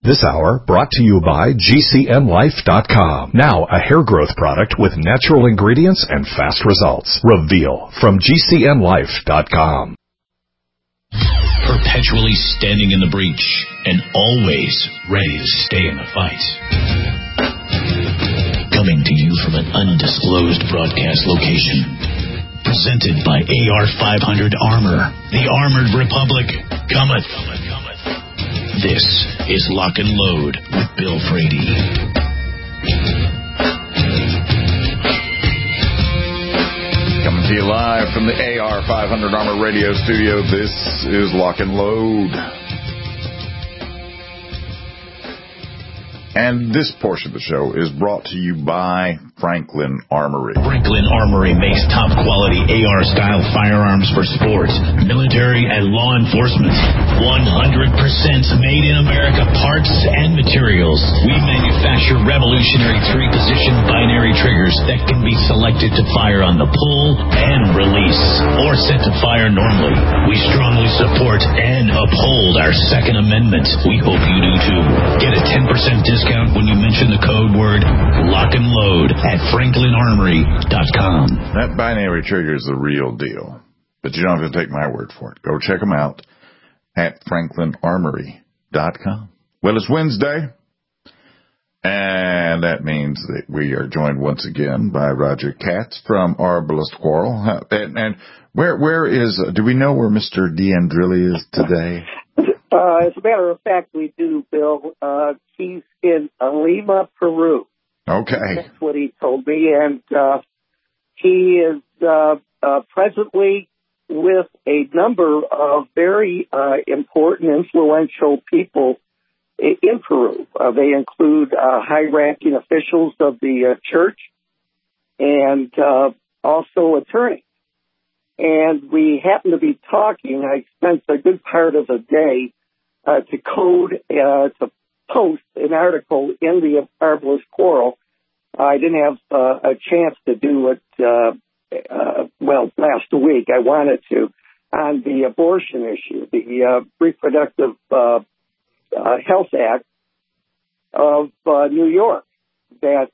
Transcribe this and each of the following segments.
This hour brought to you by GCNlife.com. Now a hair growth product with natural ingredients and fast results. Reveal from GCNlife.com. Perpetually standing in the breach and always ready to stay in the fight. Coming to you from an undisclosed broadcast location. Presented by AR-500 Armor. The Armored Republic cometh. This is Lock and Load with Bill Frady. Coming to you live from the AR-500 Armor Radio Studio. This is Lock and Load. And this portion of the show is brought to you by Franklin Armory. Franklin Armory makes top-quality AR-style firearms for sports, military, and law enforcement. 100% made in America parts and materials. We manufacture revolutionary three-position binary triggers that can be selected to fire on the pull and release, or set to fire normally. We strongly support and uphold our Second Amendment. We hope you do too. Get a 10% discount when you mention the code word Lock and Load at FranklinArmory.com. That binary trigger is the real deal, but you don't have to take my word for it. Go check them out at FranklinArmory.com. Well, it's Wednesday, and that means that we are joined once again by Roger Katz from Arbalest Quarrel. And where is, do we know where Mr. D'Andrilli is today? As a matter of fact, we do, Bill. He's in Lima, Peru. Okay. That's what he told me. And he is presently with a number of very important, influential people in Peru. They include high-ranking officials of the church and also attorneys. And we happen to be talking. I spent a good part of the day to post an article in the Arbalest Quarrel. I didn't have a chance to do it, last week. I wanted to, on the abortion issue, the Reproductive Health Act of New York that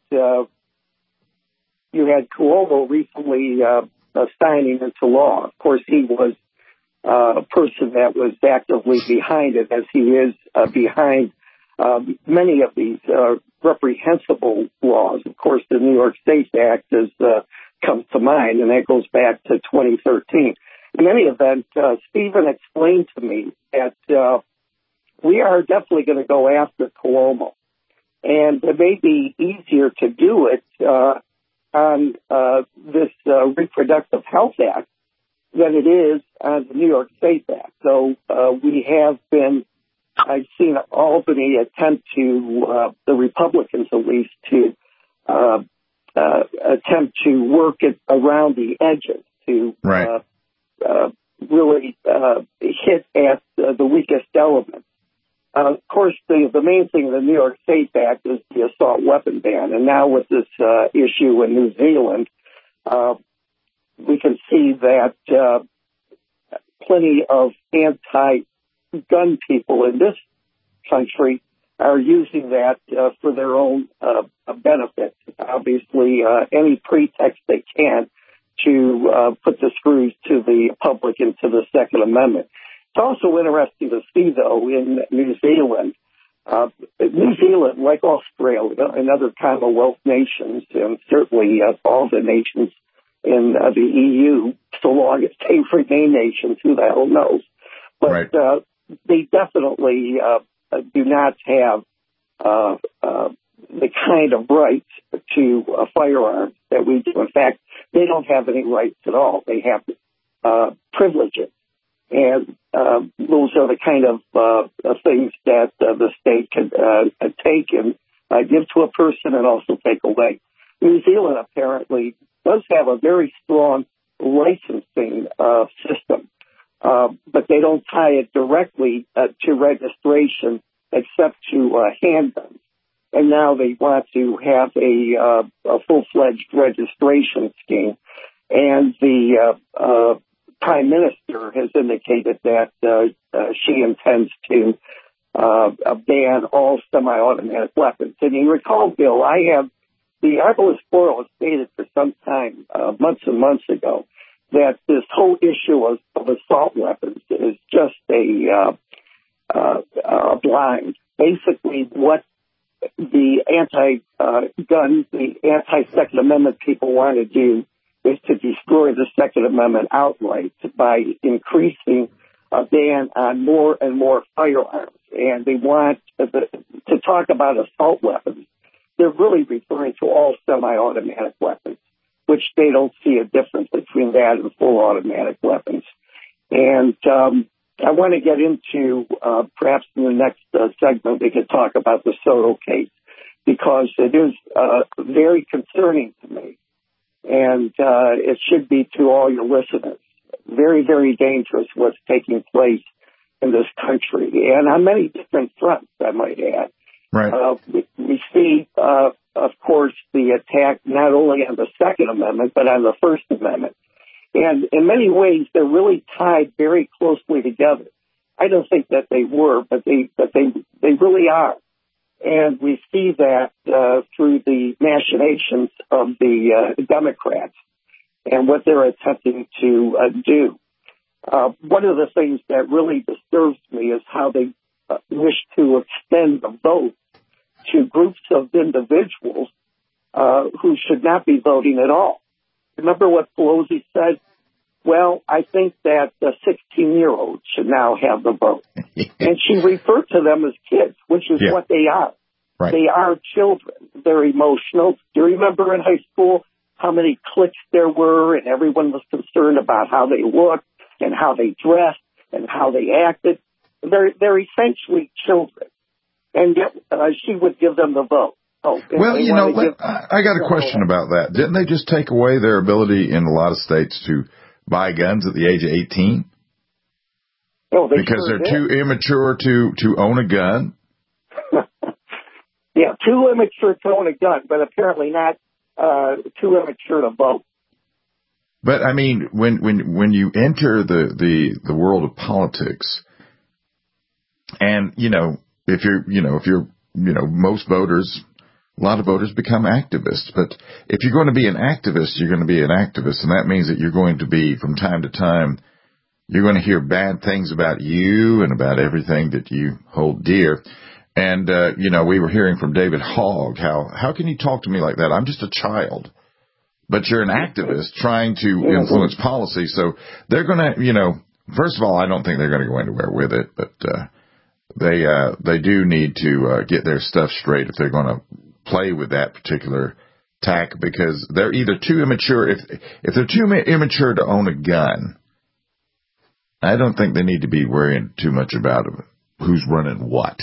you had Cuomo recently signing into law. Of course, he was a person that was actively behind it, as he is behind many of these reprehensible laws. Of course, the New York State Act has come to mind, and that goes back to 2013. In any event, Stephen explained to me that we are definitely going to go after Cuomo, and it may be easier to do it on this Reproductive Health Act than it is on the New York State Act. So we have been, I've seen Albany attempt to, the Republicans at least, to attempt to work it around the edges to really hit at the weakest element. Of course, the main thing in the New York State Act is the assault weapon ban. And now with this issue in New Zealand, we can see that plenty of anti-gun people in this country are using that for their own benefit. Obviously, any pretext they can to put the screws to the public and to the Second Amendment. It's also interesting to see, though, in New Zealand, like Australia and other Commonwealth nations, and certainly all the nations in the EU, so long as they remain nations, who the hell knows. But they definitely do not have the kind of rights to firearms that we do. In fact, they don't have any rights at all. They have privileges. And those are the kind of things that the state can take and give to a person and also take away. New Zealand apparently does have a very strong licensing system, but they don't tie it directly to registration except to handguns. And now they want to have a full-fledged registration scheme. And the Prime Minister has indicated that she intends to ban all semi-automatic weapons. And you recall, Bill, the Arbalest Squirrel has stated for some time, months and months ago, that this whole issue of assault weapons is just a blind. Basically, what the anti-gun, the anti-Second Amendment people want to do is to destroy the Second Amendment outright by increasing a ban on more and more firearms. And they want to talk about assault weapons. They're really referring to all semi-automatic weapons, which they don't see a difference between that and full automatic weapons. And I want to get into, perhaps in the next segment, we could talk about the Soto case, because it is very concerning to me. And it should be to all your listeners. Very, very dangerous what's taking place in this country, and on many different fronts, I might add. Right. We see, of course, the attack not only on the Second Amendment, but on the First Amendment. And in many ways, they're really tied very closely together. I don't think that they were, but they really are. And we see that through the machinations of the Democrats and what they're attempting to do. One of the things that really disturbs me is how they wish to extend the vote to groups of individuals who should not be voting at all. Remember what Pelosi said? Well, I think that the 16-year-olds should now have the vote. And she referred to them as kids, which is what they are. Right. They are children. They're emotional. Do you remember in high school how many cliques there were, and everyone was concerned about how they looked and how they dressed and how they acted? They're essentially children. And yet she would give them the vote. Oh, well, I got a question about that. Didn't they just take away their ability in a lot of states to buy guns at the age of 18? Oh, because they're too immature to own a gun? Yeah, too immature to own a gun, but apparently not too immature to vote. But I mean, when you enter the world of politics, and if you're most voters, a lot of voters become activists. But if you're going to be an activist, you're going to be an activist, and that means that you're going to be, from time to time, you're going to hear bad things about you and about everything that you hold dear. And we were hearing from David Hogg how can you talk to me like that? I'm just a child. But you're an activist trying to influence policy. So they're going to, first of all, I don't think they're going to go anywhere with it, but they do need to get their stuff straight if they're going to play with that particular tack, because they're either too immature. If they're too immature to own a gun, I don't think they need to be worrying too much about who's running what.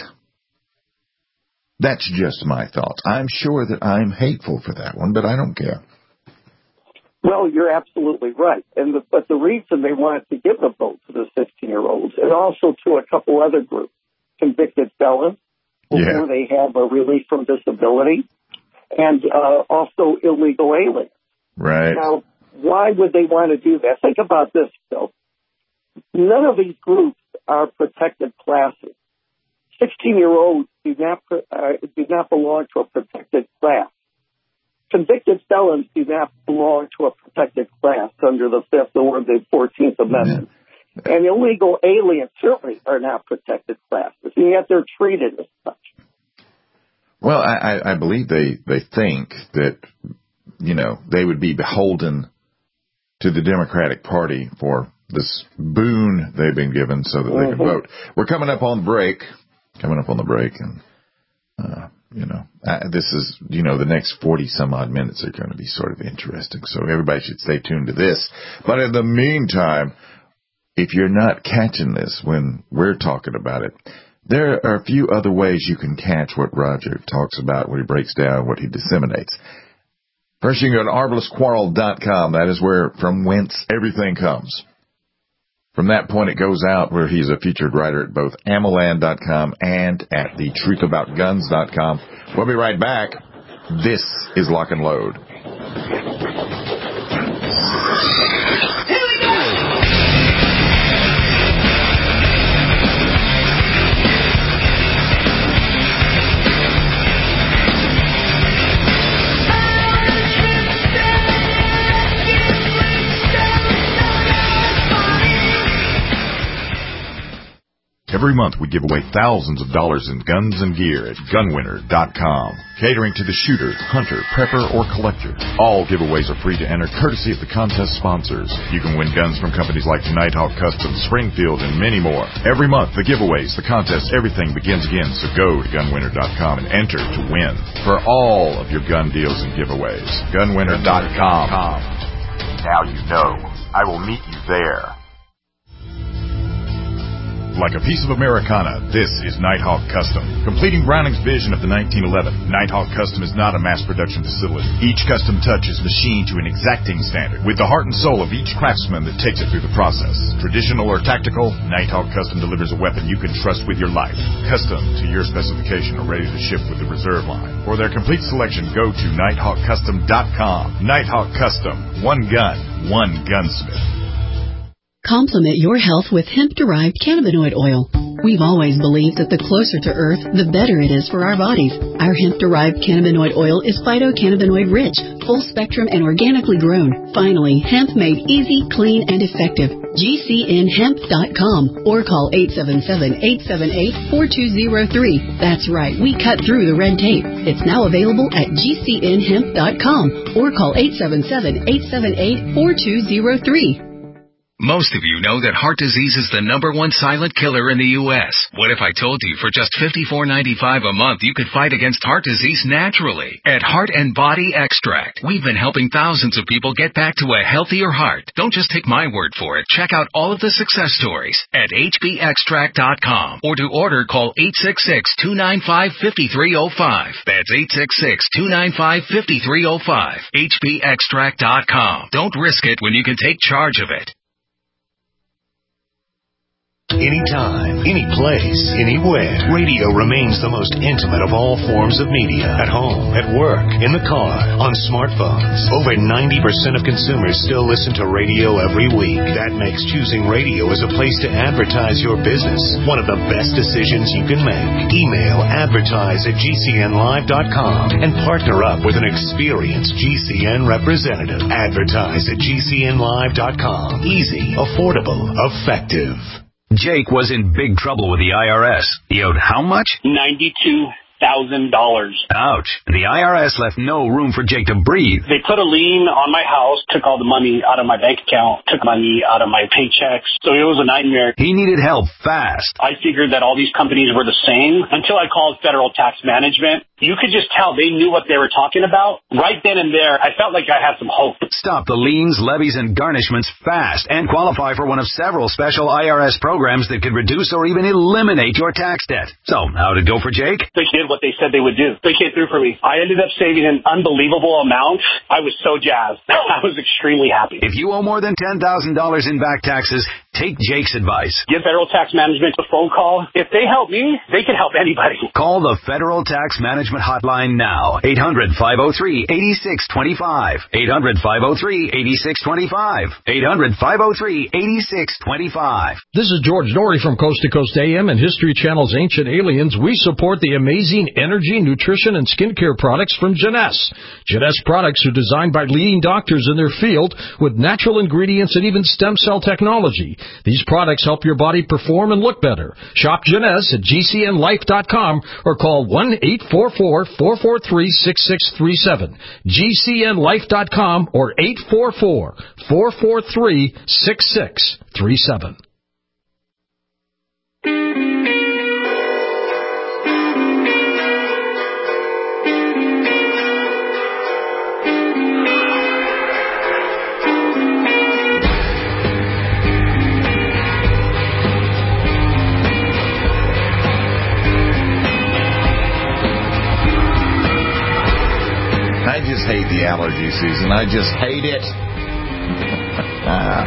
That's just my thoughts. I'm sure that I'm hateful for that one, but I don't care. Well, you're absolutely right. But the reason they wanted to give the vote to the 16-year-olds, and also to a couple other groups, convicted felons, before they have a relief from disability, and also illegal aliens. Right. Now, why would they want to do that? Think about this, Phil. None of these groups are protected classes. 16-year-olds do not belong to a protected class. Convicted felons do not belong to a protected class under the 5th or the 14th Amendment. And illegal aliens certainly are not protected classes, and yet they're treated as such. Well, I believe they think that, they would be beholden to the Democratic Party for this boon they've been given so that they can vote. We're coming up on the break, and, this is, the next 40 some odd minutes are going to be sort of interesting. So everybody should stay tuned to this. But in the meantime, if you're not catching this when we're talking about it, there are a few other ways you can catch what Roger talks about when he breaks down what he disseminates. First, you can go to arbalestquarrel.com. That is from whence everything comes. From that point, it goes out where he's a featured writer at both AMOLand.com and at thetruthaboutguns.com. We'll be right back. This is Lock and Load. Every month we give away thousands of dollars in guns and gear at gunwinner.com. Catering to the shooter, hunter, prepper, or collector. All giveaways are free to enter, courtesy of the contest sponsors. You can win guns from companies like Nighthawk Custom, Springfield, and many more. Every month, the giveaways, the contests, everything begins again, so go to gunwinner.com and enter to win for all of your gun deals and giveaways. Gunwinner.com. Now you know. I will meet you there. Like a piece of Americana, this is Nighthawk Custom. Completing Browning's vision of the 1911, Nighthawk Custom is not a mass production facility. Each custom touch is machined to an exacting standard, with the heart and soul of each craftsman that takes it through the process. Traditional or tactical, Nighthawk Custom delivers a weapon you can trust with your life. Custom to your specification or ready to ship with the reserve line. For their complete selection, go to nighthawkcustom.com. Nighthawk Custom. One gun, one gunsmith. Complement your health with hemp-derived cannabinoid oil. We've always believed that the closer to Earth, the better it is for our bodies. Our hemp-derived cannabinoid oil is phytocannabinoid-rich, full-spectrum, and organically grown. Finally, hemp made easy, clean, and effective. GCNhemp.com or call 877-878-4203. That's right, we cut through the red tape. It's now available at GCNhemp.com or call 877-878-4203. Most of you know that heart disease is the #1 silent killer in the U.S. What if I told you for just $54.95 a month you could fight against heart disease naturally? At Heart and Body Extract, we've been helping thousands of people get back to a healthier heart. Don't just take my word for it. Check out all of the success stories at hbextract.com or to order, call 866-295-5305. That's 866-295-5305. hbextract.com. Don't risk it when you can take charge of it. Anytime, any place, anywhere. Radio remains the most intimate of all forms of media. At home, at work, in the car, on smartphones. Over 90% of consumers still listen to radio every week. That makes choosing radio as a place to advertise your business one of the best decisions you can make. Email advertise@gcnlive.com and partner up with an experienced GCN representative. Advertise at gcnlive.com. Easy, affordable, effective. Jake was in big trouble with the IRS. He owed how much? $92,000. Ouch. The IRS left no room for Jake to breathe. They put a lien on my house, took all the money out of my bank account, took money out of my paychecks. So it was a nightmare. He needed help fast. I figured that all these companies were the same until I called Federal Tax Management. You could just tell they knew what they were talking about. Right then and there, I felt like I had some hope. Stop the liens, levies, and garnishments fast and qualify for one of several special IRS programs that could reduce or even eliminate your tax debt. So, how'd it go for Jake? They did what they said they would do. They came through for me. I ended up saving an unbelievable amount. I was so jazzed. I was extremely happy. If you owe more than $10,000 in back taxes, take Jake's advice. Give Federal Tax Management a phone call. If they help me, they can help anybody. Call the Federal Tax Management Hotline now. 800-503-8625. 800-503-8625. 800-503-8625. This is George Norrie from Coast to Coast AM and History Channel's Ancient Aliens. We support the amazing energy, nutrition, and skincare products from Jeunesse. Jeunesse products are designed by leading doctors in their field with natural ingredients and even stem cell technology. These products help your body perform and look better. Shop Jeunesse at GCNlife.com or call 1-844-443-6637. GCNlife.com or 844-443-6637. I just hate the allergy season. I just hate it.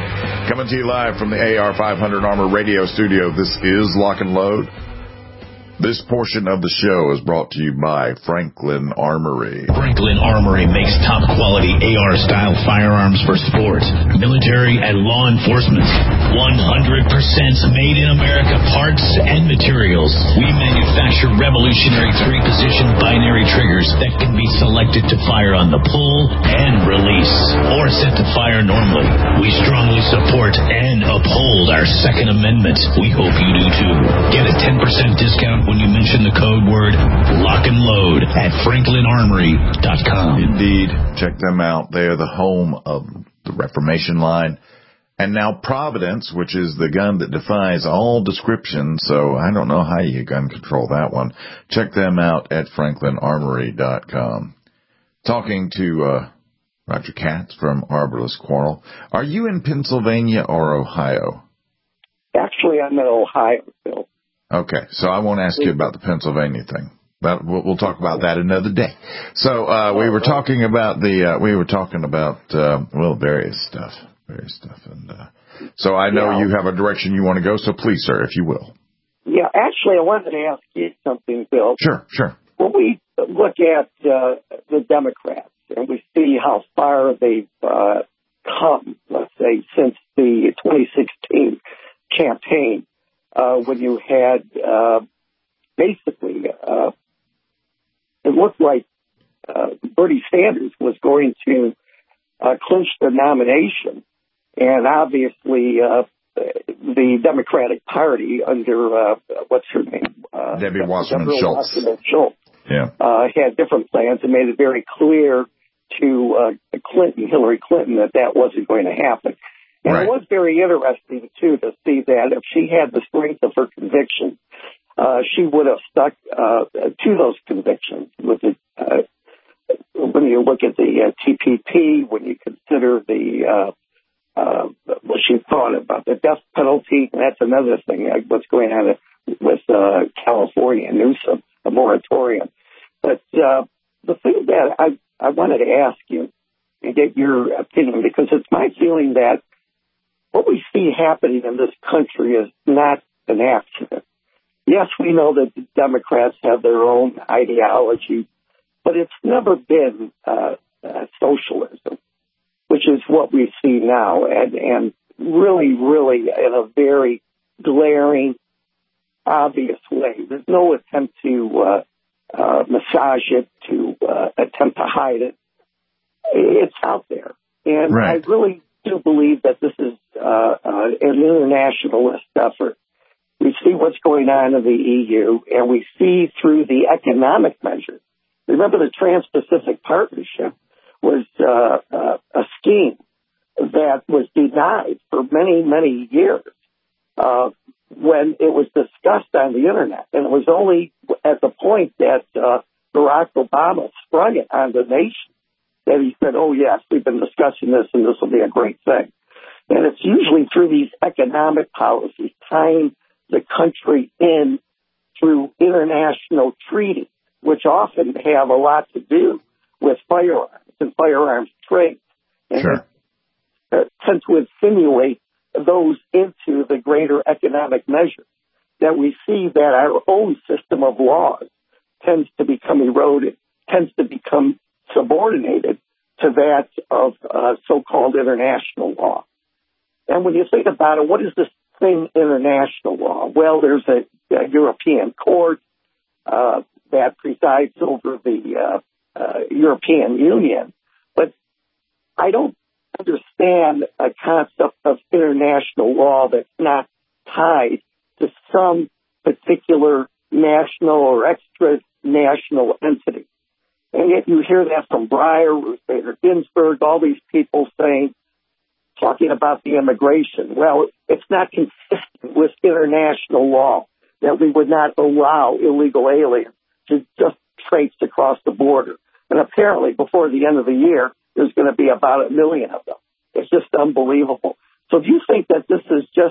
Coming to you live from the AR 500 Armor Radio Studio, this is Lock and Load. This portion of the show is brought to you by Franklin Armory. Franklin Armory makes top-quality AR-style firearms for sports, military, and law enforcement. 100% made in America parts and materials. We manufacture revolutionary 3-position binary triggers that can be selected to fire on the pull and release, or set to fire normally. We strongly support and uphold our Second Amendment. We hope you do too. Get a 10% discount when you mention the code word lock and load at franklinarmory.com. Indeed. Check them out. They are the home of the Reformation line. And now Providence, which is the gun that defies all description. So I don't know how you gun control that one. Check them out at franklinarmory.com. Talking to Roger Katz from Arborist Quarrel. Are you in Pennsylvania or Ohio? Actually, I'm in Ohio, Bill. Okay, so I won't ask you about the Pennsylvania thing. But we'll talk about that another day. So we were talking about various stuff, and so I know you have a direction you want to go. So please, sir, if you will. Yeah, actually, I wanted to ask you something, Bill. Sure. When we look at the Democrats and we see how far they've come, let's say, since the 2016 campaign, when you had basically it looked like Bernie Sanders was going to clinch the nomination, and obviously the Democratic Party under what's her name, Debbie Wasserman Schultz, had different plans and made it very clear to Hillary Clinton, that wasn't going to happen. And It was very interesting, too, to see that if she had the strength of her conviction, she would have stuck to those convictions. With the, when you look at the TPP, when you consider what she thought about the death penalty, that's another thing, what's going on with California and Newsom, a moratorium. But the thing that I wanted to ask you and get your opinion, because it's my feeling that what we see happening in this country is not an accident. Yes, we know that the Democrats have their own ideology, but it's never been socialism, which is what we see now, and really, really in a very glaring, obvious way. There's no attempt to massage it, to attempt to hide it. It's out there. And I really do believe that this is an internationalist effort. We see what's going on in the EU, and we see through the economic measures. Remember, the Trans-Pacific Partnership was a scheme that was denied for many, many years when it was discussed on the Internet. And it was only at the point that Barack Obama sprung it on the nation that he said, oh, yes, we've been discussing this, and this will be a great thing. And it's usually through these economic policies, tying the country in through international treaties, which often have a lot to do with firearms and firearms trade. And tend to insinuate those into the greater economic measures, that we see that our own system of laws tends to become eroded, tends to become subordinated to that of so-called international law. And when you think about it, what is this thing, international law? Well, there's a European court that presides over the European Union, but I don't understand a concept of international law that's not tied to some particular national or extra-national entity. And yet you hear that from Breyer, Ruth Bader Ginsburg, all these people talking about the immigration. Well, it's not consistent with international law that we would not allow illegal aliens to just traipse across the border. And apparently, before the end of the year, there's going to be about 1 million of them. It's just unbelievable. So do you think that this is just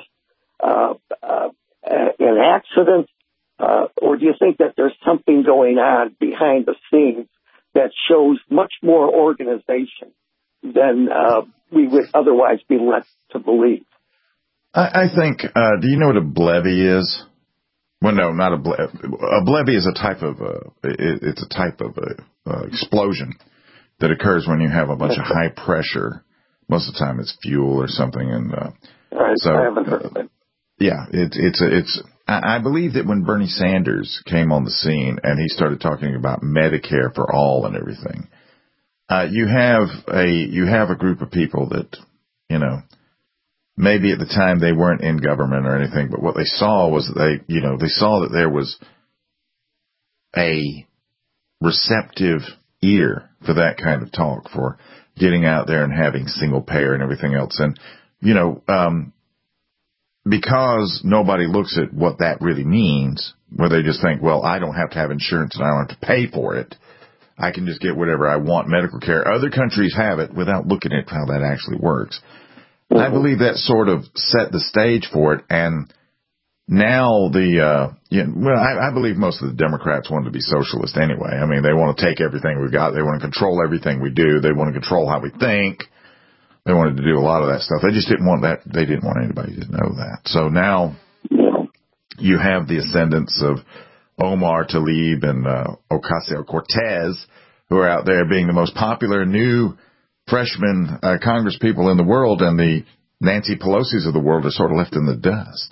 an accident, or do you think that there's something going on behind the scenes that shows much more organization than we would otherwise be led to believe? I think, do you know what a blevy is? Well, no, not a bleve. A bleve is a type of it's a type of explosion that occurs when you have a bunch of high pressure. Most of the time, it's fuel or something, and so I haven't heard of it. Yeah, it's. I believe that when Bernie Sanders came on the scene and he started talking about Medicare for all and everything, you have a group of people that, you know, maybe at the time they weren't in government or anything, but what they saw was that they saw that there was a receptive ear for that kind of talk, for getting out there and having single payer and everything else. And, you know, because nobody looks at what that really means, where they just think, well, I don't have to have insurance and I don't have to pay for it. I can just get whatever I want, medical care. Other countries have it without looking at how that actually works. I believe that sort of set the stage for it. And now I believe most of the Democrats want to be socialist anyway. I mean, they want to take everything we've got. They want to control everything we do. They want to control how we think. They wanted to do a lot of that stuff. They just didn't want that. They didn't want anybody to know that. So now you have the ascendants of Omar Tlaib and Ocasio-Cortez, who are out there being the most popular new freshman Congress people in the world, and the Nancy Pelosi's of the world are sort of left in the dust.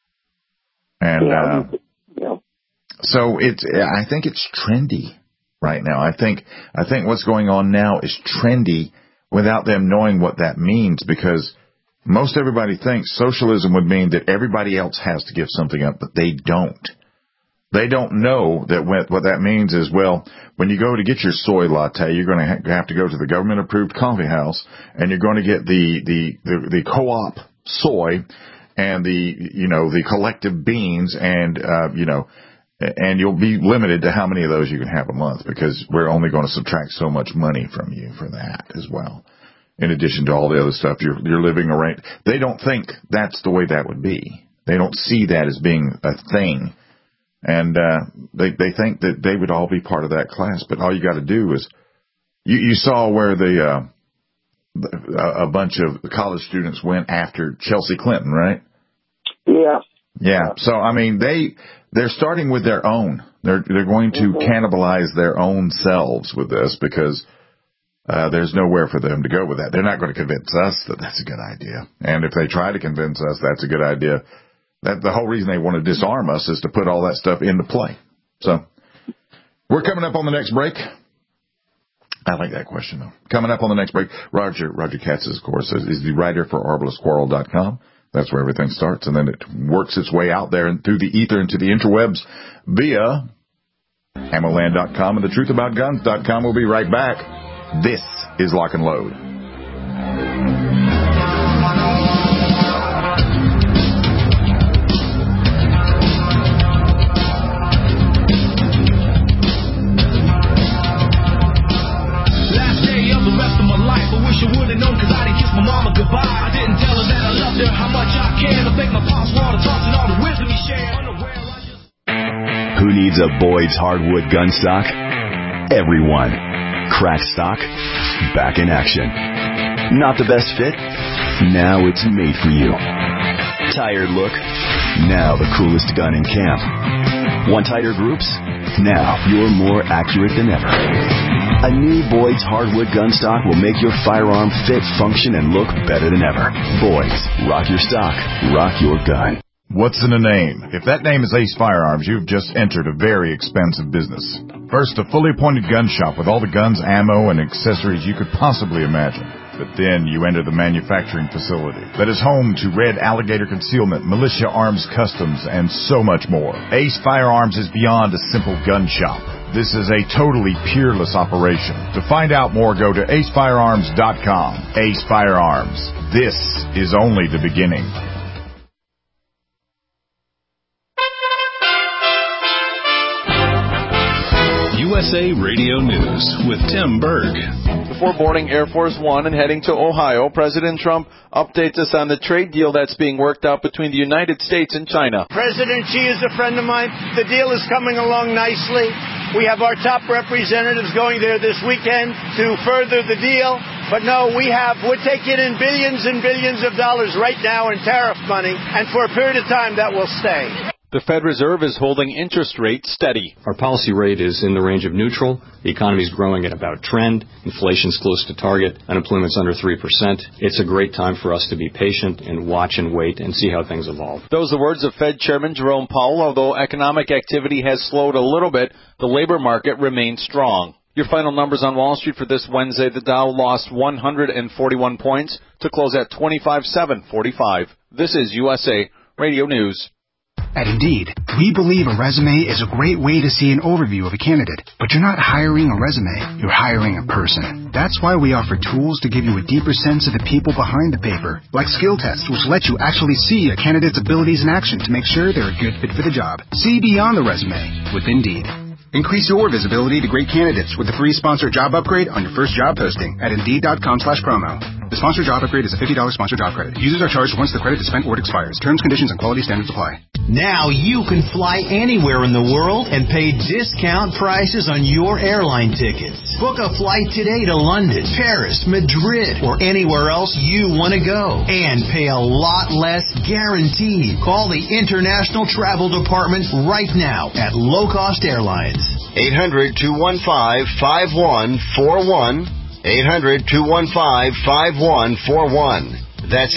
And so I think it's trendy right now. I think what's going on now is trendy without them knowing what that means, because most everybody thinks socialism would mean that everybody else has to give something up, but they don't. They don't know that what that means is, well, when you go to get your soy latte, you're going to have to go to the government-approved coffee house, and you're going to get the co-op soy and the collective beans, and and you'll be limited to how many of those you can have a month, because we're only going to subtract so much money from you for that as well. In addition to all the other stuff, you're living arranged. They don't think that's the way that would be. They don't see that as being a thing. And they think that they would all be part of that class. But all you got to do is, you saw where a bunch of college students went after Chelsea Clinton, right? Yeah. Yeah. So I mean, they're starting with their own. They're going to cannibalize their own selves with this, because there's nowhere for them to go with that. They're not going to convince us that that's a good idea. And if they try to convince us that's a good idea, that the whole reason they want to disarm us is to put all that stuff into play. So we're coming up on the next break. I like that question, though. Coming up on the next break, Roger Katz, of course, is the writer for ArbalestSquirrel.com. That's where everything starts, and then it works its way out there and through the ether into the interwebs via AmmoLand.com and TheTruthAboutGuns.com. We'll be right back. This is Lock and Load. Who needs a Boyd's hardwood gun stock? Everyone. Cracked stock, back in action. Not the best fit? Now it's made for you. Tired look? Now the coolest gun in camp. Want tighter groups? Now you're more accurate than ever. A new Boyd's hardwood gun stock will make your firearm fit, function, and look better than ever. Boyd's. Rock your stock. Rock your gun. What's in a name? If that name is Ace Firearms, you've just entered a very expensive business. First, a fully appointed gun shop with all the guns, ammo, and accessories you could possibly imagine. But then you enter the manufacturing facility that is home to Red Alligator Concealment, Militia Arms Customs, and so much more. Ace Firearms is beyond a simple gun shop. This is a totally peerless operation. To find out more, go to acefirearms.com. Ace Firearms. This is only the beginning. USA Radio News with Tim Berg. Before boarding Air Force One and heading to Ohio, President Trump updates us on the trade deal that's being worked out between the United States and China. President Xi is a friend of mine. The deal is coming along nicely. We have our top representatives going there this weekend to further the deal. But no, we're taking in billions and billions of dollars right now in tariff money, and for a period of time that will stay. The Fed Reserve is holding interest rates steady. Our policy rate is in the range of neutral. The economy is growing at about trend. Inflation's close to target. Unemployment's under 3%. It's a great time for us to be patient and watch and wait and see how things evolve. Those are the words of Fed Chairman Jerome Powell. Although economic activity has slowed a little bit, the labor market remains strong. Your final numbers on Wall Street for this Wednesday. The Dow lost 141 points to close at 25,745. This is USA Radio News. At Indeed, we believe a resume is a great way to see an overview of a candidate. But you're not hiring a resume, you're hiring a person. That's why we offer tools to give you a deeper sense of the people behind the paper, like skill tests, which let you actually see a candidate's abilities in action to make sure they're a good fit for the job. See beyond the resume with Indeed. Increase your visibility to great candidates with a free sponsored job upgrade on your first job posting at Indeed.com/promo. The sponsored job upgrade is a $50 sponsored job credit. Users are charged once the credit is spent or it expires. Terms, conditions, and quality standards apply. Now you can fly anywhere in the world and pay discount prices on your airline tickets. Book a flight today to London, Paris, Madrid, or anywhere else you want to go. And pay a lot less guaranteed. Call the International Travel Department right now at Low Cost Airlines. 800-215-5141. 800-215-5141. That's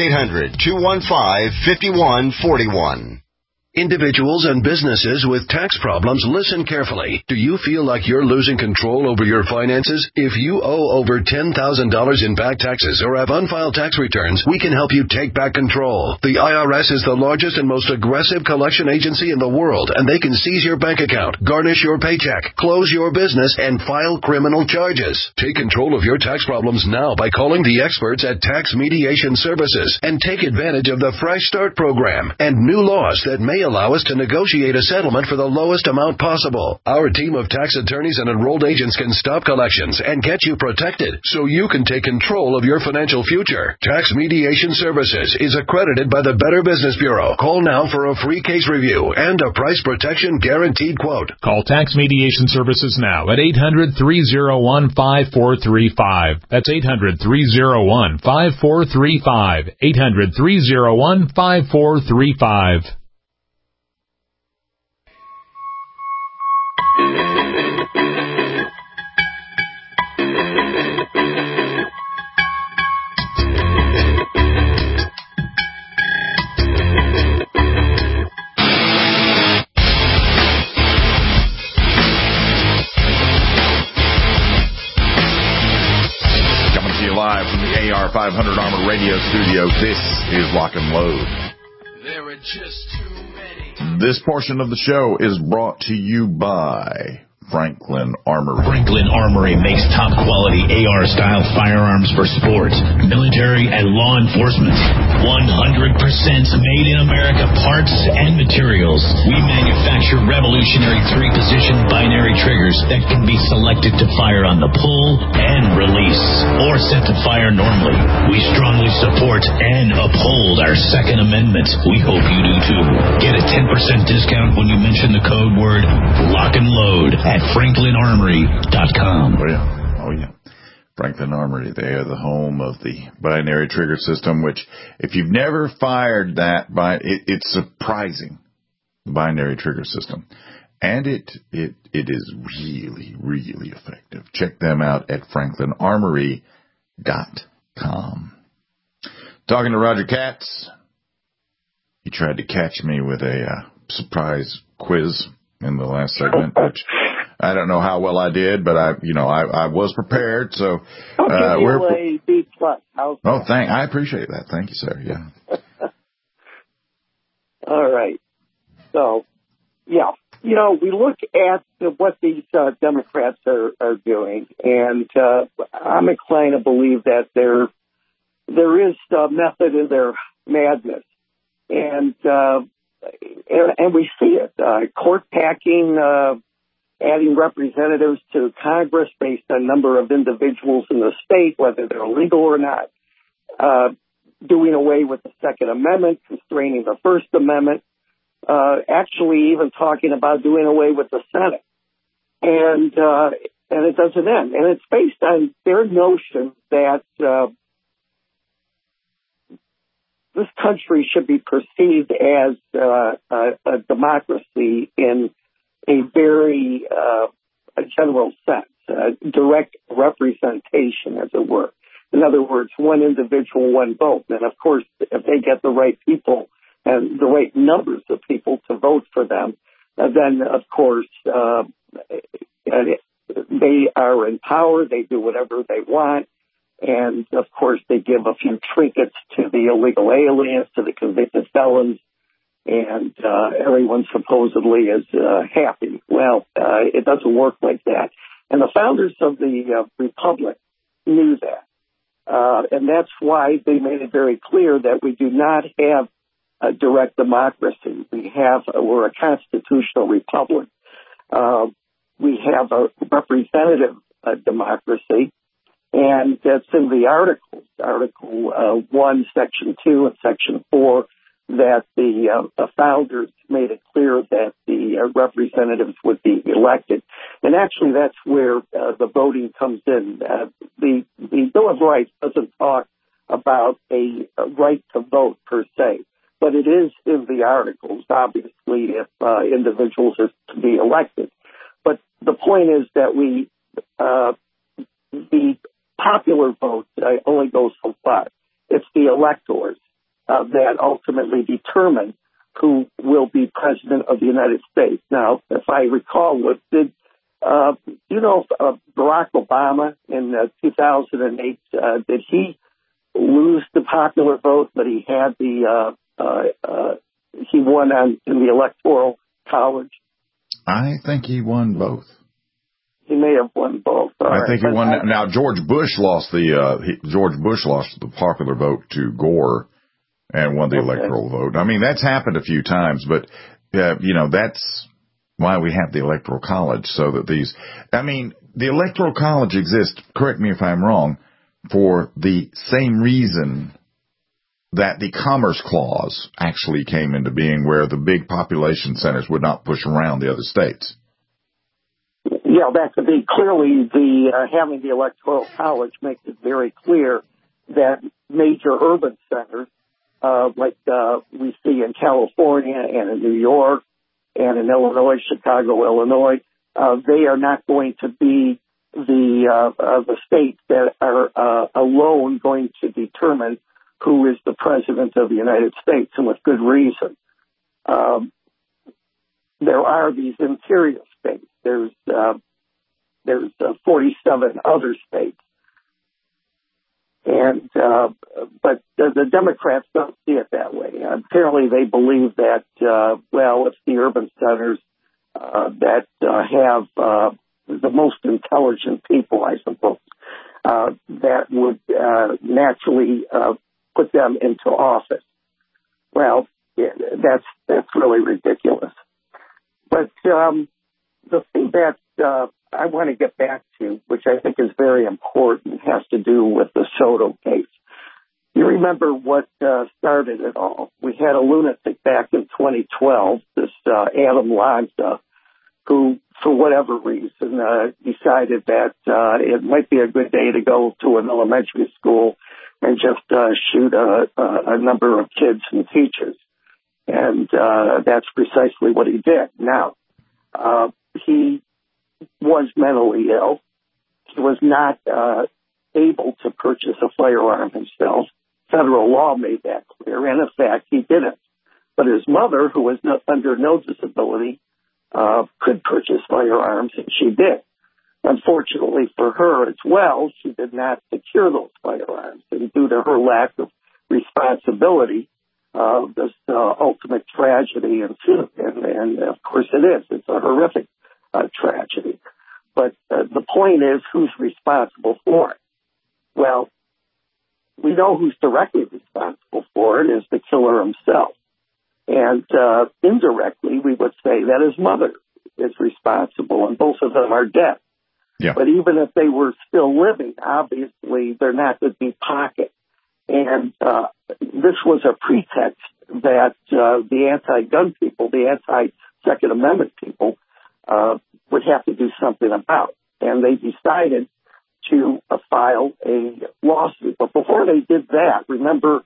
800-215-5141. Individuals and businesses with tax problems, listen carefully. Do you feel like you're losing control over your finances? If you owe over $10,000 in back taxes or have unfiled tax returns, we can help you take back control. The IRS is the largest and most aggressive collection agency in the world, and they can seize your bank account, garnish your paycheck, close your business, and file criminal charges. Take control of your tax problems now by calling the experts at Tax Mediation Services and take advantage of the Fresh Start program and new laws that may allow us to negotiate a settlement for the lowest amount possible. Our team of tax attorneys and enrolled agents can stop collections and get you protected so you can take control of your financial future. Tax Mediation Services is accredited by the Better Business Bureau. Call now for a free case review and a price protection guaranteed quote. Call Tax Mediation Services now at 800-301-5435. That's 800-301-5435. 800-301-5435. Live from the AR500 Armored Radio Studio, this is Lock and Load. There are just too many. This portion of the show is brought to you by Franklin Armory. Franklin Armory makes top-quality AR-style firearms for sports, military, and law enforcement. 100% made in America parts and materials. We manufacture revolutionary three-position binary triggers that can be selected to fire on the pull and release, or set to fire normally. We strongly support and uphold our Second Amendment. We hope you do too. Get a 10% discount when you mention the code word Lock and Load at FranklinArmory.com. Oh yeah. Franklin Armory, they are the home of the binary trigger system, which if you've never fired that, it's surprising, the binary trigger system. And it is really, really effective. Check them out at FranklinArmory.com. Talking to Roger Katz. He tried to catch me with a surprise quiz in the last segment, which I don't know how well I did, but I was prepared. So we're a B+. I appreciate that. Thank you, sir. Yeah. All right. So, yeah, we look at what these Democrats are doing, and I'm inclined to believe that there is method in their madness, and we see it. Court packing, adding representatives to Congress based on number of individuals in the state, whether they're legal or not, doing away with the Second Amendment, constraining the First Amendment, actually even talking about doing away with the Senate. And it doesn't end. And it's based on their notion that this country should be perceived as a democracy in a very a general sense, direct representation, as it were. In other words, one individual, one vote. And of course, if they get the right people and the right numbers of people to vote for them, then of course they are in power. They do whatever they want. And of course, they give a few trinkets to the illegal aliens, to the convicted felons, and everyone supposedly is happy. Well, it doesn't work like that. And the founders of the Republic knew that. And that's why they made it very clear that we do not have a direct democracy. We're a constitutional republic. We have a representative democracy, and that's in the articles, Article 1, Section 2, and Section 4, that the founders made it clear that the representatives would be elected. And actually, that's where the voting comes in. The Bill of Rights doesn't talk about a right to vote per se, but it is in the articles, obviously, if individuals are to be elected. But the point is that the popular vote only goes so far. It's the electors that ultimately determine who will be president of the United States. Now, if I recall, Barack Obama in 2008, did he lose the popular vote, but he had he won in the Electoral College? I think he won both. He may have won both. I think he won. Now George Bush lost the popular vote to Gore and won the electoral vote. I mean, that's happened a few times, but that's why we have the Electoral College, so that the Electoral College exists, correct me if I'm wrong, for the same reason that the Commerce Clause actually came into being, where the big population centers would not push around the other states. Yeah, that could be clearly having the Electoral College makes it very clear that major urban centers, like we see in California and in New York and in Illinois, Chicago, Illinois, they are not going to be the states that are alone going to determine who is the president of the United States, and with good reason. There are these interior states. There's 47 other states, and but the Democrats don't see it that way. Apparently, they believe that it's the urban centers that have the most intelligent people, I suppose, that would naturally put them into office. Well, that's really ridiculous. But the thing that I want to get back to, which I think is very important, has to do with the Soto case. You remember what started it all? We had a lunatic back in 2012, this Adam Lanza, who, for whatever reason, decided that it might be a good day to go to an elementary school and just shoot a number of kids and teachers. And that's precisely what he did. Now, he was mentally ill. He was not able to purchase a firearm himself. Federal law made that clear, and in fact, he didn't. But his mother, who was under no disability, could purchase firearms, and she did. Unfortunately for her as well, she did not secure those firearms, and due to her lack of responsibility, this ultimate tragedy ensued. And of course it is. It's a horrific tragedy. But the point is, who's responsible for it? Well, we know who's directly responsible for it is the killer himself. And indirectly, we would say that his mother is responsible, and both of them are dead. Yeah. But even if they were still living, obviously they're not the deep pocket. And this was a pretext that the anti-gun people, the anti-Second Amendment people, would have to do something about. And they decided to file a lawsuit. But before they did that, remember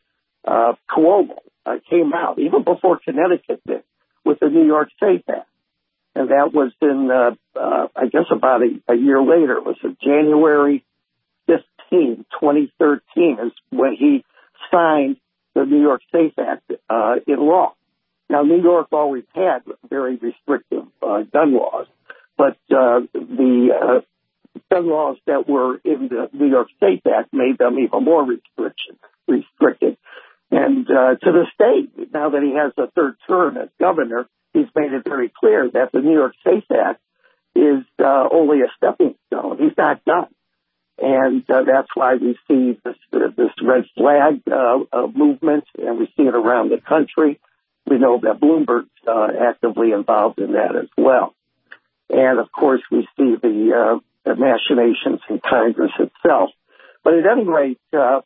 Cuomo came out, even before Connecticut did, with the New York SAFE Act. And that was in, I guess about a year later. It was January 15, 2013 is when he signed the New York SAFE Act in law. Now, New York always had very restrictive gun laws, but the gun laws that were in the New York SAFE Act made them even more restricted. And to this day, now that he has a third term as governor, he's made it very clear that the New York SAFE Act is only a stepping stone. He's not done. And that's why we see this red flag movement, and we see it around the country. We know that Bloomberg's actively involved in that as well. And, of course, we see the machinations in Congress itself. But at any rate,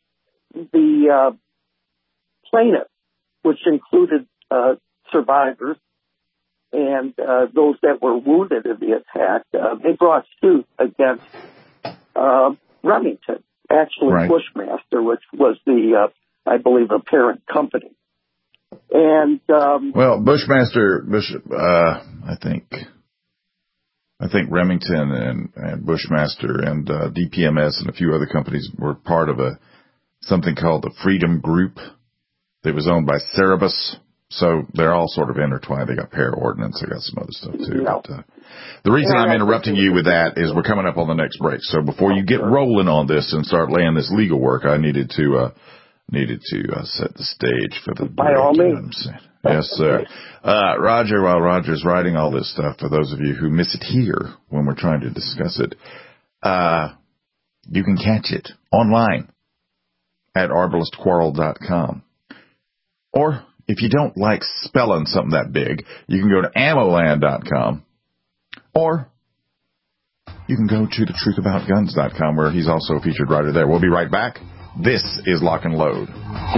the plaintiffs, which included survivors and those that were wounded in the attack, they brought suit against Remington, actually right. Bushmaster, which was the, I believe, a parent company. And well, Bushmaster, I think Remington and Bushmaster and DPMS and a few other companies were part of something called the Freedom Group that was owned by Cerebus. So they're all sort of intertwined. They got Pair Ordnance. They got some other stuff too. No. But, the reason I'm interrupting you with that is we're coming up on the next break. So before you get rolling on this and start laying this legal work, I needed to set the stage for the break. By all means. Yes, sir. Roger, while Roger's writing all this stuff, for those of you who miss it here when we're trying to discuss it, you can catch it online at arbalistquarrel.com. Or if you don't like spelling something that big, you can go to ammoland.com. Or you can go to thetruthAboutGuns.com, where he's also a featured writer there. We'll be right back. This is Lock and Load.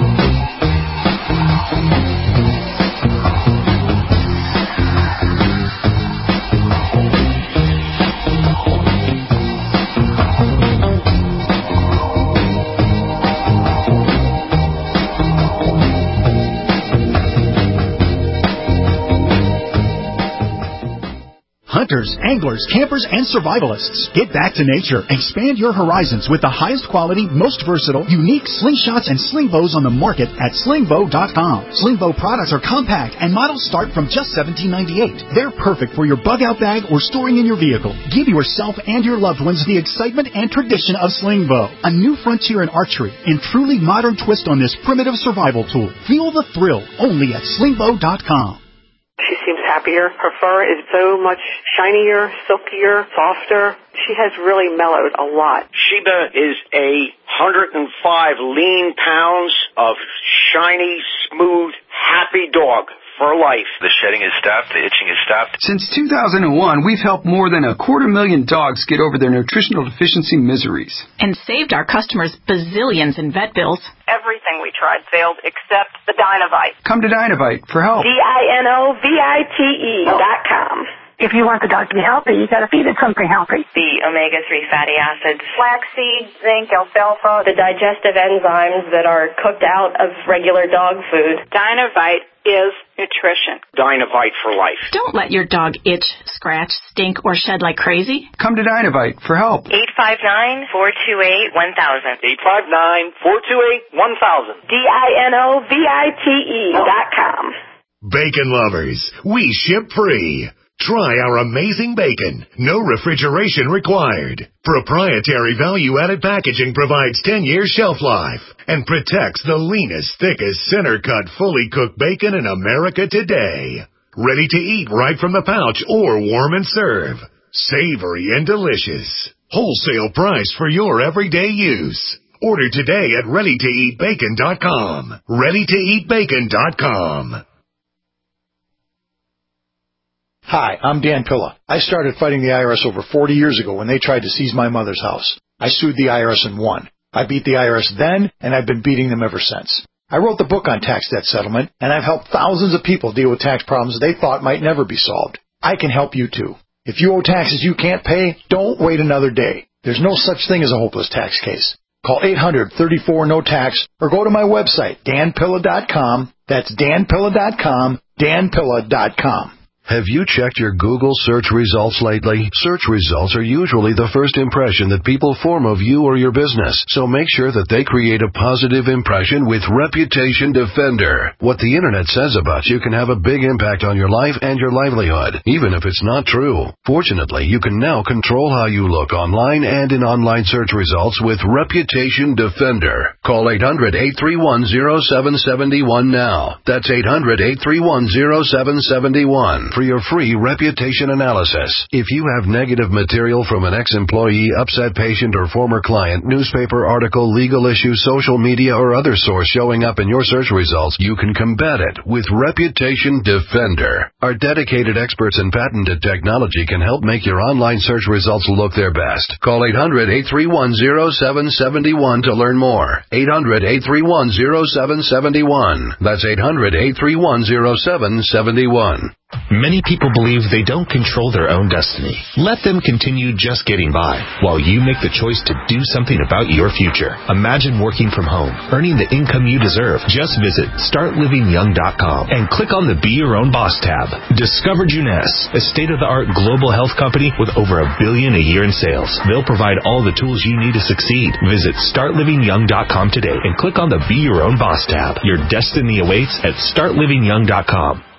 Hunters, anglers, campers, and survivalists. Get back to nature. Expand your horizons with the highest quality, most versatile, unique slingshots and sling bows on the market at slingbow.com. Slingbow products are compact and models start from just $17.98. They're perfect for your bug-out bag or storing in your vehicle. Give yourself and your loved ones the excitement and tradition of slingbow. A new frontier in archery and truly modern twist on this primitive survival tool. Feel the thrill only at slingbow.com. She seems happier. Her fur is so much shinier, silkier, softer. She has really mellowed a lot. Sheba is 105 lean pounds of shiny, smooth, happy dog for life. The shedding has stopped. The itching has stopped. Since 2001, we've helped more than 250,000 dogs get over their nutritional deficiency miseries. And saved our customers bazillions in vet bills. Everything we tried failed except the Dinovite. Come to Dinovite for help. DINOVITE.com. If you want the dog to be healthy, you got to feed it something healthy. The omega-3 fatty acids, flaxseed, zinc, alfalfa, the digestive enzymes that are cooked out of regular dog food. Dinovite is nutrition. Dinovite for life. Don't let your dog itch, scratch, stink, or shed like crazy. Come to Dinovite for help. 859-428-1000. 859-428-1000. DINOVITE.com. Bacon lovers, we ship free. Try our amazing bacon. No refrigeration required. Proprietary value-added packaging provides 10 years shelf life and protects the leanest, thickest, center-cut, fully cooked bacon in America today. Ready to eat right from the pouch or warm and serve. Savory and delicious. Wholesale price for your everyday use. Order today at ReadyToEatBacon.com. ReadyToEatBacon.com. Hi, I'm Dan Pilla. I started fighting the IRS over 40 years ago when they tried to seize my mother's house. I sued the IRS and won. I beat the IRS then, and I've been beating them ever since. I wrote the book on tax debt settlement, and I've helped thousands of people deal with tax problems they thought might never be solved. I can help you too. If you owe taxes you can't pay, don't wait another day. There's no such thing as a hopeless tax case. Call 800-34-NO-TAX or go to my website, danpilla.com. That's danpilla.com, danpilla.com. Have you checked your Google search results lately? Search results are usually the first impression that people form of you or your business, so make sure that they create a positive impression with Reputation Defender. What the internet says about you can have a big impact on your life and your livelihood, even if it's not true. Fortunately, you can now control how you look online and in online search results with Reputation Defender. Call 800-831-0771 now. That's 800-831-0771. For your free reputation analysis. If you have negative material from an ex-employee, upset patient, or former client, newspaper article, legal issue, social media, or other source showing up in your search results, you can combat it with Reputation Defender. Our dedicated experts in patented technology can help make your online search results look their best. Call 800-831-0771 to learn more. 800-831-0771. That's 800-831-0771. Many people believe they don't control their own destiny. Let them continue just getting by while you make the choice to do something about your future. Imagine working from home, earning the income you deserve. Just visit StartLivingYoung.com and click on the Be Your Own Boss tab. Discover Juness, a state-of-the-art global health company with over $1 billion a year in sales. They'll provide all the tools you need to succeed. Visit StartLivingYoung.com today and click on the Be Your Own Boss tab. Your destiny awaits at StartLivingYoung.com.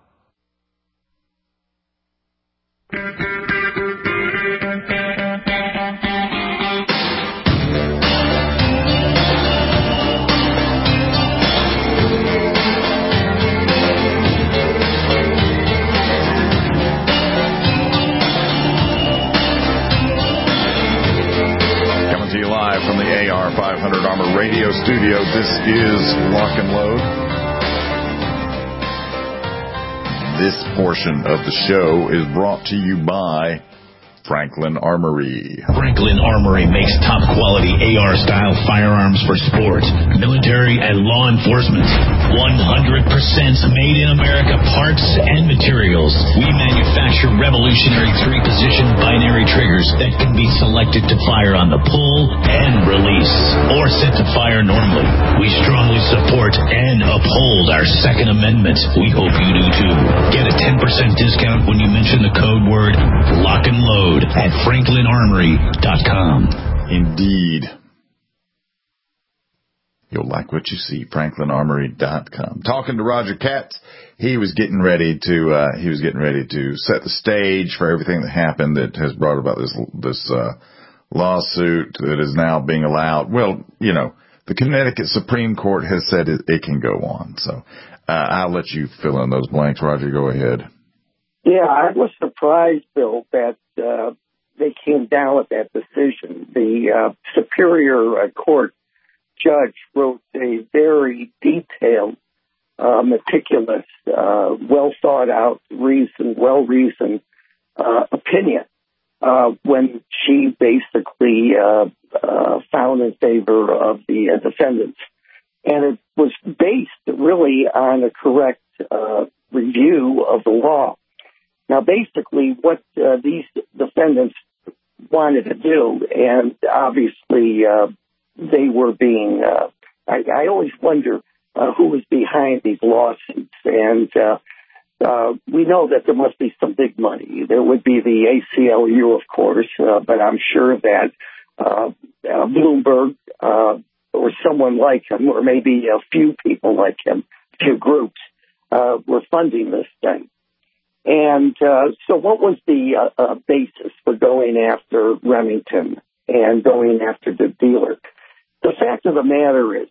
From the AR 500 Armor Radio Studio, this is Lock and Load. This portion of the show is brought to you by Franklin Armory. Franklin Armory makes top-quality AR-style firearms for sport, military, and law enforcement. 100% made-in-America parts and materials. We manufacture revolutionary three-position binary triggers that can be selected to fire on the pull and release, or set to fire normally. We strongly support and uphold our Second Amendment. We hope you do too. Get a 10% discount when you mention the code word Lock and Load at FranklinArmory.com. Indeed. You'll like what you see. FranklinArmory.com. Talking to Roger Katz, he was getting ready to set the stage for everything that happened that has brought about this lawsuit that is now being allowed. Well, you know, the Connecticut Supreme Court has said it can go on. So I'll let you fill in those blanks. Roger, go ahead. Yeah, I was surprised, Bill, that they came down with that decision. The Superior Court judge wrote a very detailed, meticulous, well-thought-out, well-reasoned opinion when she basically found in favor of the defendants. And it was based really on a correct review of the law. Now, basically, what these defendants wanted to do, and obviously they were being, I always wonder who was behind these lawsuits. And we know that there must be some big money. There would be the ACLU, of course, but I'm sure that Bloomberg or someone like him, or maybe a few people like him, a few groups, were funding this thing. And so what was the basis for going after Remington and going after the dealer? The fact of the matter is,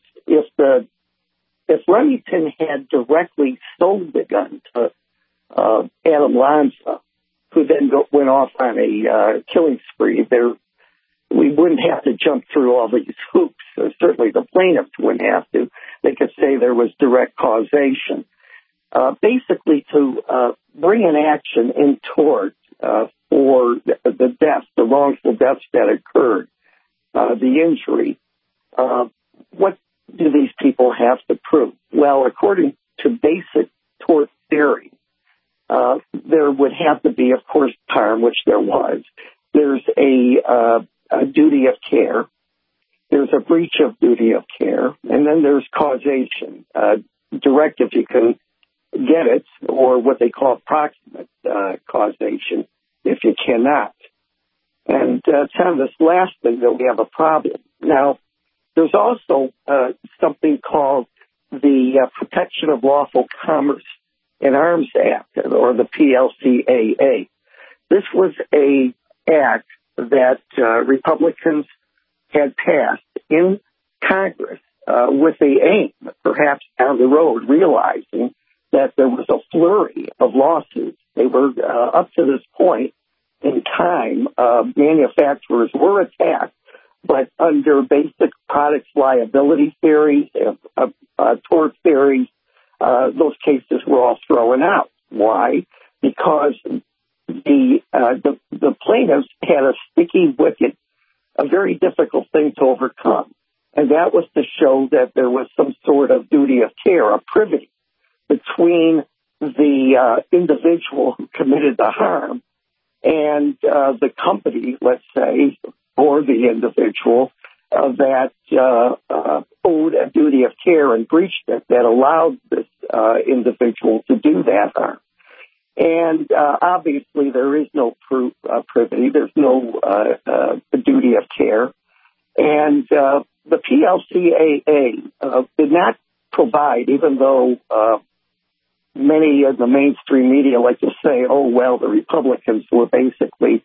if Remington had directly sold the gun to Adam Lanza, who then went off on a killing spree, we wouldn't have to jump through all these hoops. Certainly the plaintiffs wouldn't have to. They could say there was direct causation. Basically, to bring an action in tort for the deaths, the wrongful deaths that occurred, the injury, what do these people have to prove? Well, according to basic tort theory, there would have to be, of course, harm, which there was. There's a duty of care, there's a breach of duty of care, and then there's causation, direct if you can get it, or what they call proximate causation if you cannot. And it's on this last thing that we have a problem. Now, there's also something called the Protection of Lawful Commerce in Arms Act, or the PLCAA. This was a act that Republicans had passed in Congress with the aim, perhaps down the road, realizing that there was a flurry of lawsuits. They were, up to this point in time, manufacturers were attacked, but under basic products liability theories, tort theories, those cases were all thrown out. Why? Because the plaintiffs had a sticky wicket, a very difficult thing to overcome, and that was to show that there was some sort of duty of care, a privity between the individual who committed the harm and the company, let's say, or the individual that owed a duty of care and breached it, that allowed this individual to do that harm. And obviously there is no privity, there's no duty of care. And the PLCAA did not provide, even though many of the mainstream media like to say, oh, well, the Republicans were basically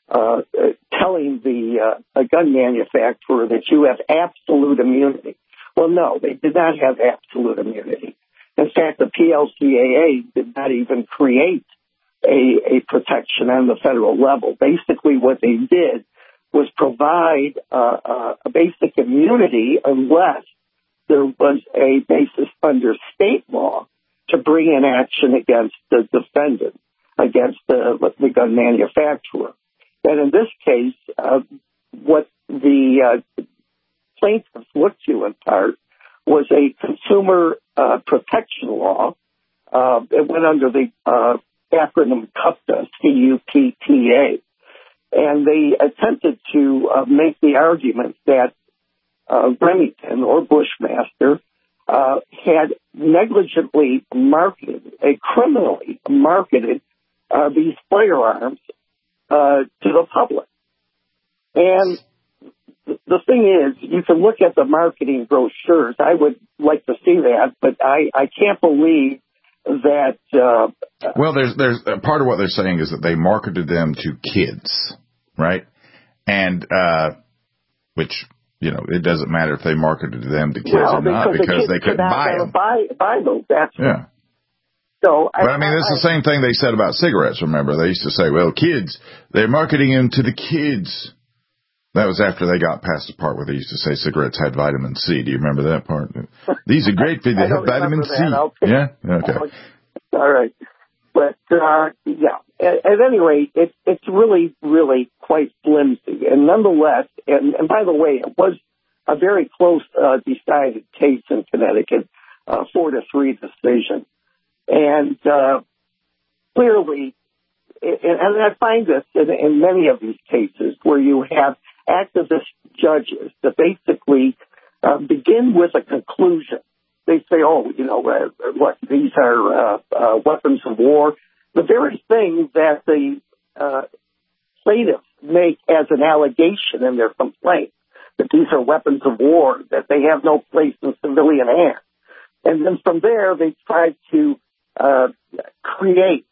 telling the gun manufacturer that you have absolute immunity. Well, no, they did not have absolute immunity. In fact, the PLCAA did not even create a protection on the federal level. Basically, what they did was provide a basic immunity unless there was a basis under state law to bring in action against the defendant, against the gun manufacturer. And in this case, what the plaintiffs looked to in part was a consumer protection law. It went under the acronym CUPTA, C-U-P-T-A. And they attempted to make the argument that Remington or Bushmaster had negligently marketed, criminally marketed these firearms to the public. And the thing is, you can look at the marketing brochures. I would like to see that, but I can't believe that. Well, there's part of what they're saying is that they marketed them to kids, right? And which, you know, it doesn't matter if they marketed them to kids or not, because they couldn't buy them. Buy those. That's yeah. So, but I mean, it's the same thing they said about cigarettes. Remember, they used to say, "Well, kids, they're marketing them to the kids." That was after they got past the part where they used to say cigarettes had vitamin C. Do you remember that part? These are great for you. They have vitamin C. Yeah. Okay. All right. But yeah. At any rate, it's really, really quite flimsy. And nonetheless, and by the way, it was a very close decided case in Connecticut, 4-3 decision. And clearly, and I find this in many of these cases where you have activist judges that basically begin with a conclusion. They say, oh, you know, look, these are weapons of war. The very thing that the plaintiffs make as an allegation in their complaint, that these are weapons of war, that they have no place in civilian hands. And then from there, they try to create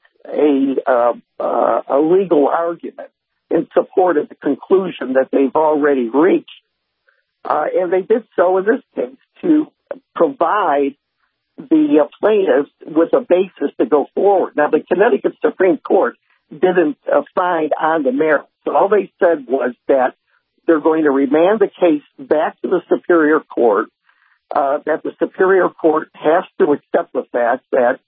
a legal argument in support of the conclusion that they've already reached. And they did so in this case to provide the plaintiffs with a basis to go forward. Now, the Connecticut Supreme Court didn't find on the merits. So all they said was that they're going to remand the case back to the Superior Court, that the Superior Court has to accept the fact that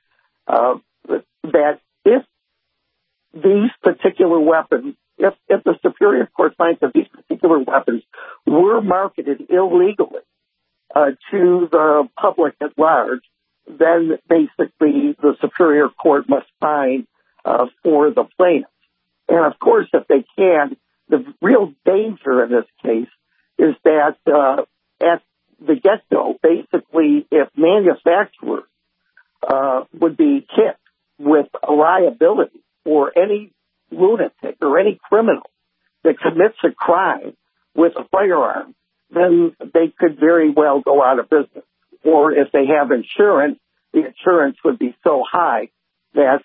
that if these particular weapons, if the Superior Court finds that these particular weapons were marketed illegally to the public at large, then basically the Superior Court must fine for the plaintiffs. And of course, if they can, the real danger in this case is that that at the get-go, basically, if manufacturers would be hit with a liability for any lunatic or any criminal that commits a crime with a firearm, then they could very well go out of business. Or if they have insurance, the insurance would be so high that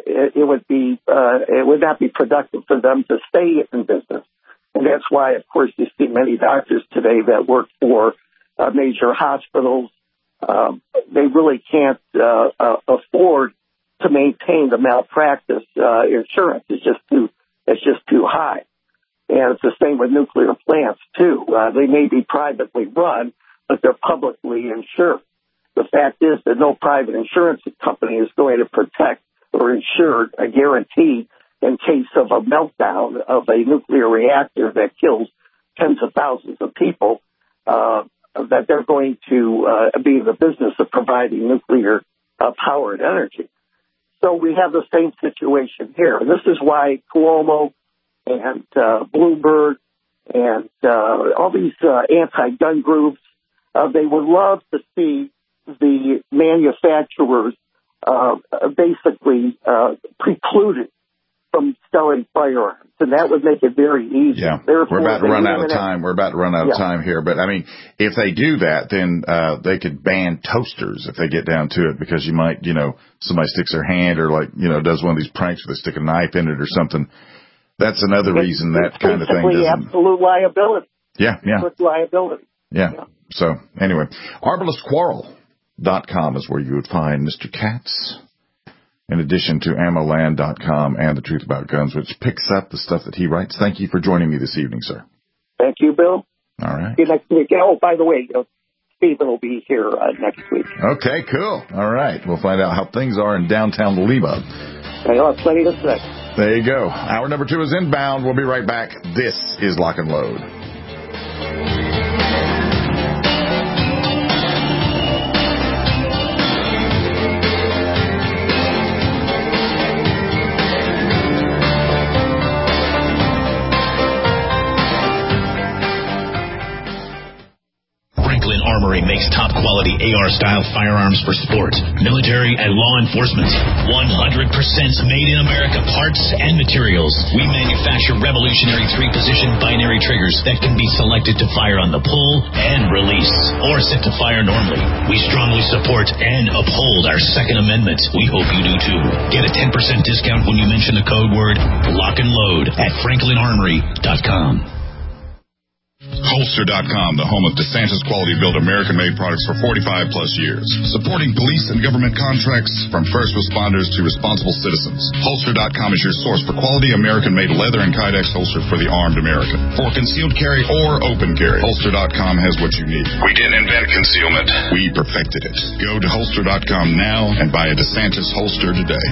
it would not be productive for them to stay in business. And that's why, of course, you see many doctors today that work for major hospitals. They really can't afford to maintain the malpractice insurance. It's just too high. And it's the same with nuclear plants too. They may be privately run, but they're publicly insured. The fact is that no private insurance company is going to protect or insure a guarantee in case of a meltdown of a nuclear reactor that kills tens of thousands of people, that they're going to be in the business of providing nuclear powered energy. So we have the same situation here. And this is why Cuomo and Bloomberg and all these anti-gun groups, they would love to see the manufacturers basically precluded from selling firearms. And that would make it very easy. Yeah, Therefore, we're about to run out of time. We're about to run out of time here. But, I mean, if they do that, then they could ban toasters if they get down to it, because you might, somebody sticks their hand or, does one of these pranks where they stick a knife in it or something. That's another reason that kind of thing doesn't. Absolute liability. Yeah. Absolute liability. Yeah. So, anyway, ArbalestQuarrel.com is where you would find Mr. Katz, in addition to AmmoLand.com and The Truth About Guns, which picks up the stuff that he writes. Thank you for joining me this evening, sir. Thank you, Bill. All right. See you next week. Oh, by the way, Stephen will be here next week. Okay, cool. All right. We'll find out how things are in downtown Lima. I know, plenty to say. There you go. Hour number 2 is inbound. We'll be right back. This is Lock and Load. Armory makes top-quality AR-style firearms for sport, military, and law enforcement. 100% made in America parts and materials. We manufacture revolutionary 3-position binary triggers that can be selected to fire on the pull and release, or set to fire normally. We strongly support and uphold our Second Amendment. We hope you do too. Get a 10% discount when you mention the code word Lock and Load at FranklinArmory.com. Holster.com, the home of DeSantis quality-built American-made products for 45-plus years. Supporting police and government contracts from first responders to responsible citizens. Holster.com is your source for quality American-made leather and Kydex holster for the armed American. For concealed carry or open carry, Holster.com has what you need. We didn't invent concealment. We perfected it. Go to Holster.com now and buy a DeSantis holster today.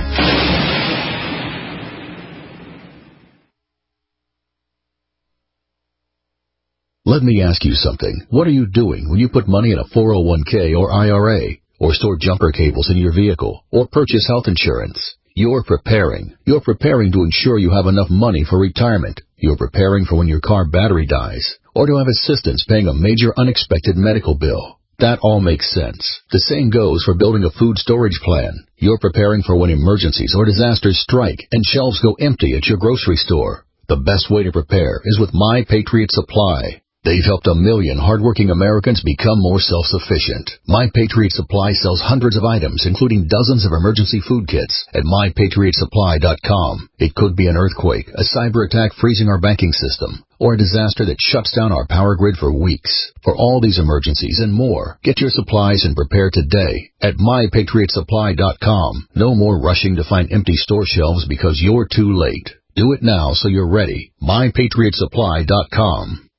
Let me ask you something. What are you doing when you put money in a 401k or IRA, or store jumper cables in your vehicle, or purchase health insurance? You're preparing. You're preparing to ensure you have enough money for retirement. You're preparing for when your car battery dies, or to have assistance paying a major unexpected medical bill. That all makes sense. The same goes for building a food storage plan. You're preparing for when emergencies or disasters strike and shelves go empty at your grocery store. The best way to prepare is with My Patriot Supply. They've helped 1 million hardworking Americans become more self-sufficient. My Patriot Supply sells hundreds of items, including dozens of emergency food kits at MyPatriotSupply.com. It could be an earthquake, a cyber attack freezing our banking system, or a disaster that shuts down our power grid for weeks. For all these emergencies and more, get your supplies and prepare today at MyPatriotSupply.com. No more rushing to find empty store shelves because you're too late. Do it now so you're ready. MyPatriotSupply.com.